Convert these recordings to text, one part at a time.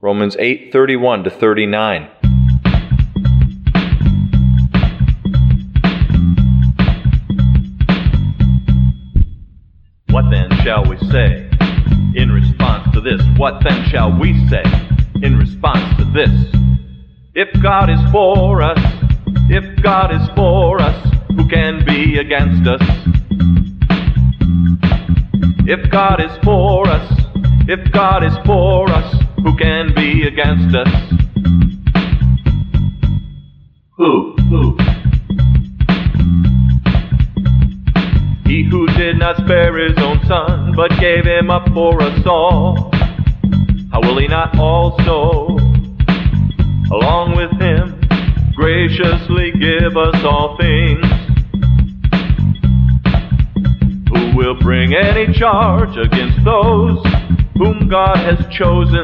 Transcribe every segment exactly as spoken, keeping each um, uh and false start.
Romans eight thirty-one to thirty-nine. What then shall we say in response to this? What then shall we say in response to this? If God is for us, if God is for us, who can be against us? If God is for us, if God is for us, who can be against us? Who? Who? He who did not spare his own son, but gave him up for us all, how will he not also, along with him, graciously give us all things? Who will bring any charge against those whom God has chosen?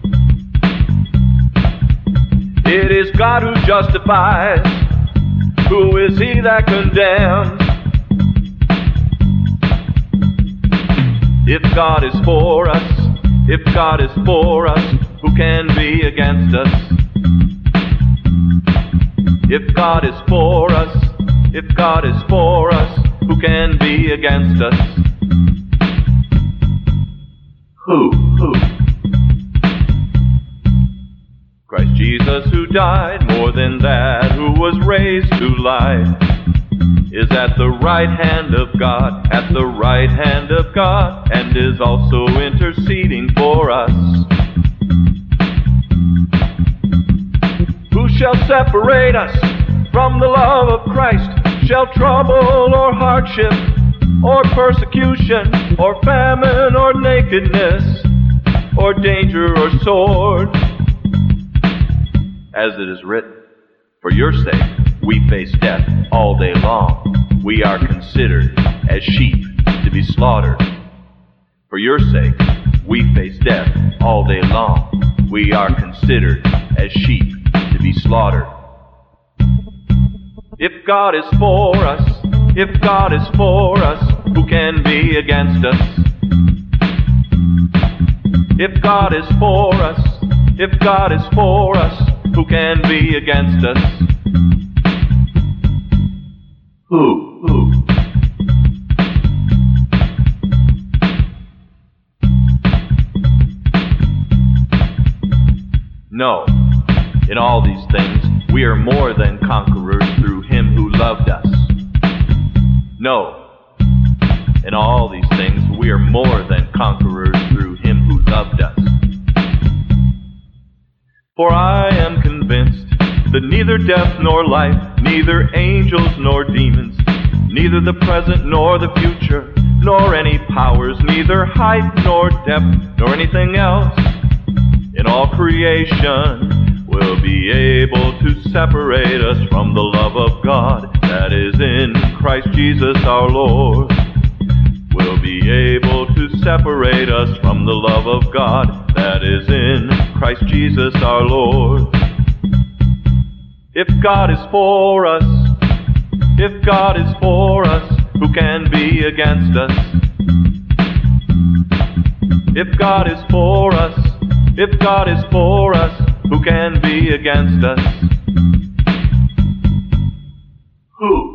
It is God who justifies. Who is he that condemns? If God is for us, if God is for us, who can be against us? If God is for us, if God is for us, who can be against us? Who? Who? Christ Jesus, who died, more than that, who was raised to life, is at the right hand of God, at the right hand of God, and is also interceding for us. Who shall separate us from the love of Christ? Shall trouble or hardship, or persecution, or famine, or nakedness, or danger, or sword? As it is written, for your sake we face death all day long. We are considered as sheep to be slaughtered. For your sake we face death all day long. We are considered as sheep to be slaughtered. If God is for us, if God is for us, who can be against us? If God is for us, if God is for us, who can be against us? Who? Who? No, in all these things we are more than conquerors through him who loved us. No, in all these things we are more than conquerors through him who loved us. For I am convinced that neither death nor life, neither angels nor demons, neither the present nor the future, nor any powers, neither height nor depth, nor anything else in all creation will be able to separate us from the love of God that is in Christ Jesus our Lord. Will be able to separate us from the love of God that is in Christ Jesus our Lord. If God is for us, if God is for us, who can be against us? If God is for us, if God is for us, who can be against us? Who?